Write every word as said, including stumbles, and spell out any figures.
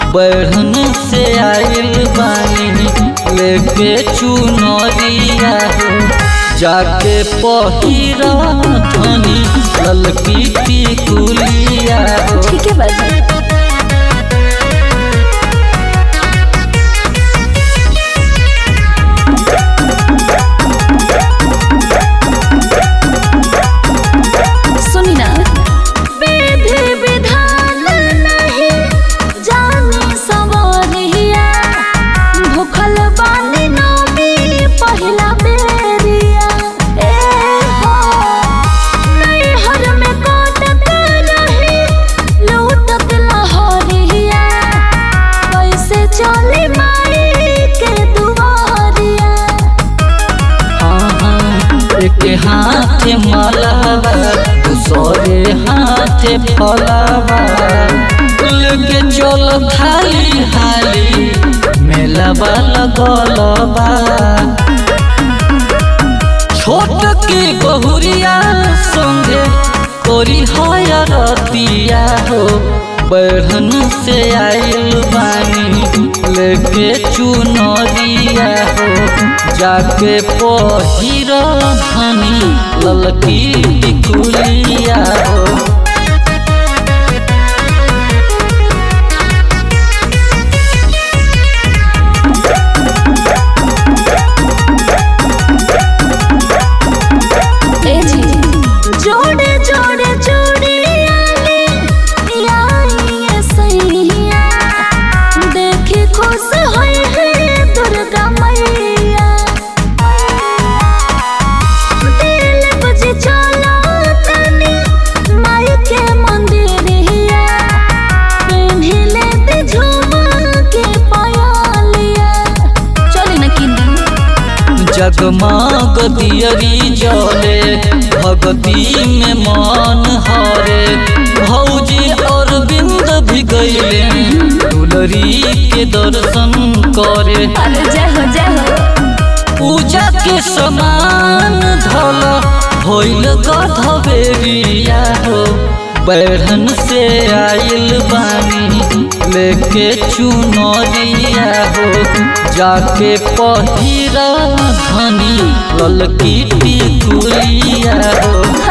बैरन से आइल बानी लेके चुनरिया हो जाके पहिरा धनी ललकी टिकुलिया हो। ठीक है बाजी। सुनी ना विधि विधान नहीं जानी सवरिया भूखल बानी नौमी पहिला बेरिया ए हो नैहर में काटत रही लूटत लहरिया कैसे चली माई के दुआरिया। हाँ हाँ एक हाथ मलावा दूसरे हाथ फलावा लेके चल खाली हाली मेलावा लगलबा। छोट की बहुरिया संगे कोरी है रतिया हो बैरन से आइल बानी लेके चुनरिया हो जाके पहिरा धनी ललकी टिकुलिया हो। जोड़े जोड़े जोड़िया सैया देखी खुश होई है दुर्गा मैया दिल बुझी चलो तनी माई के मंदिरिया पेन्हिले ते झूमा के पायलिया चली न किनी जगमग दियरी जले भगती में मन हरे भौजी और बिंद भी गईले दुलरी के दर्शन करे। अरे जय हो जय हो पूजा के समान धल होइल गधबेरिया हो बैरन से आइल बानी लेके चुनरिया हो जाके पहिरा धनी ललकी टिकुलिया हो।